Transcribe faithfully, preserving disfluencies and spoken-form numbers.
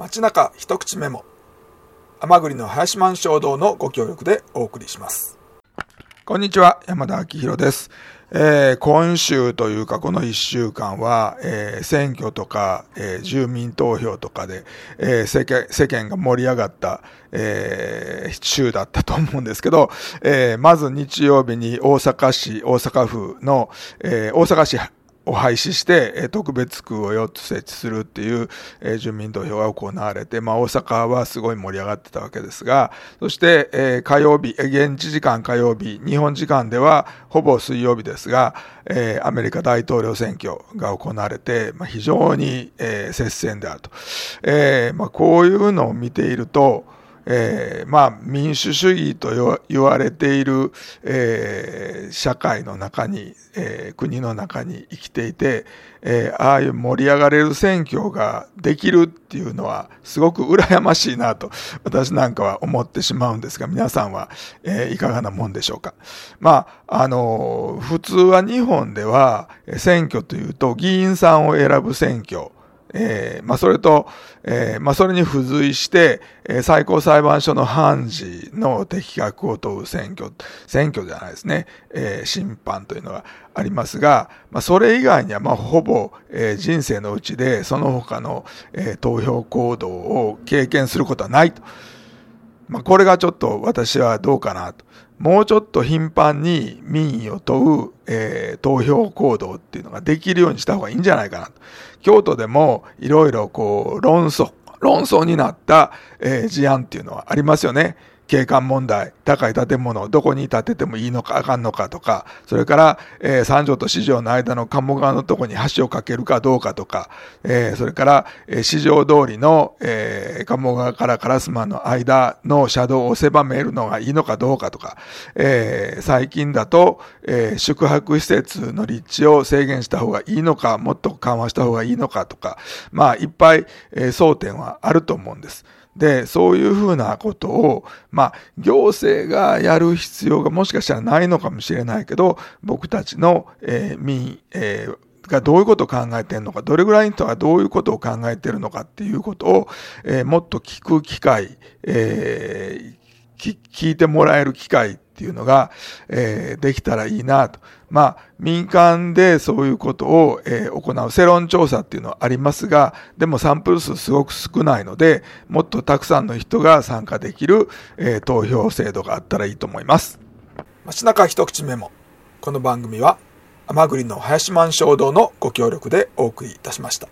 街中一口メモ、甘栗の林満衝動のご協力でお送りします。こんにちは、山田明宏です。えー、今週というかこのいっしゅうかんは、えー、選挙とか、えー、住民投票とかで、えー、世間、世間が盛り上がった、えー、週だったと思うんですけど、えー、まず日曜日に大阪市、大阪府の、えー、大阪市を廃止して、えー、特別区をよっつ設置するっていう、えー、住民投票が行われて、まあ大阪はすごい盛り上がってたわけですが、そして、えー、火曜日、現地時間火曜日、日本時間ではほぼ水曜日ですが、えー、アメリカ大統領選挙が行われて、まあ、非常に、えー、接戦であると。えー、まあこういうのを見ていると、えー、まあ民主主義と言われている、えー、社会の中に、えー、国の中に生きていて、えー、ああいう盛り上がれる選挙ができるっていうのはすごく羨ましいなと私なんかは思ってしまうんですが、皆さんは、えー、いかがなもんでしょうか。まああのー、普通は日本では選挙というと議員さんを選ぶ選挙、えー、まあそれと、えー、まあそれに付随して、えー、最高裁判所の判事の適格を問う選挙、選挙じゃないですね、えー、審判というのがありますが、まあそれ以外にはまあほぼ、えー、人生のうちでその他の、えー、投票行動を経験することはないと。まあこれがちょっと私はどうかなと。もうちょっと頻繁に民意を問う、えー、投票行動っていうのができるようにした方がいいんじゃないかなと。京都でもいろいろこう論争、論争になった、えー、事案っていうのはありますよね。景観問題、高い建物をどこに建ててもいいのかあかんのかとか、それから、えー、三条と四条の間の鴨川のとこに橋を架けるかどうかとか、えー、それから、えー、四条通りの、えー、鴨川から烏丸の間の車道を狭めるのがいいのかどうかとか、えー、最近だと、えー、宿泊施設の立地を制限した方がいいのか、もっと緩和した方がいいのかとか、まあいっぱい、えー、争点はあると思うんです。で、そういうふうなことを、まあ、行政がやる必要がもしかしたらないのかもしれないけど、僕たちの、えー、民、えー、がどういうことを考えているのか、どれぐらいの人がどういうことを考えているのかっていうことを、えー、もっと聞く機会、えー、聞いてもらえる機会っていうのが、えー、できたらいいなと。まあ、民間でそういうことを、えー、行う世論調査っていうのはありますが、でもサンプル数すごく少ないので、もっとたくさんの人が参加できる、えー、投票制度があったらいいと思います。街中一口メモ。この番組は甘栗の林満衝動のご協力でお送りいたしました。